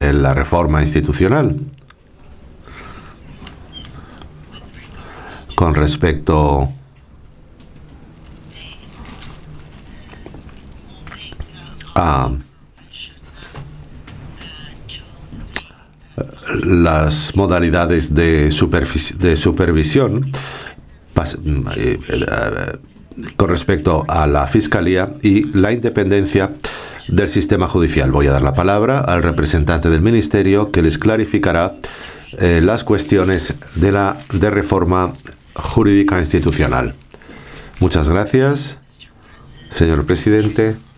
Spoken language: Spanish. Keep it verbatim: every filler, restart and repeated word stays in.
de la reforma institucional. Con respecto a las modalidades de, de supervisión eh, eh, con respecto a la Fiscalía y la independencia del sistema judicial. Voy a dar la palabra al representante del Ministerio, que les clarificará eh, las cuestiones de la de reforma jurídica institucional. Muchas gracias, señor presidente.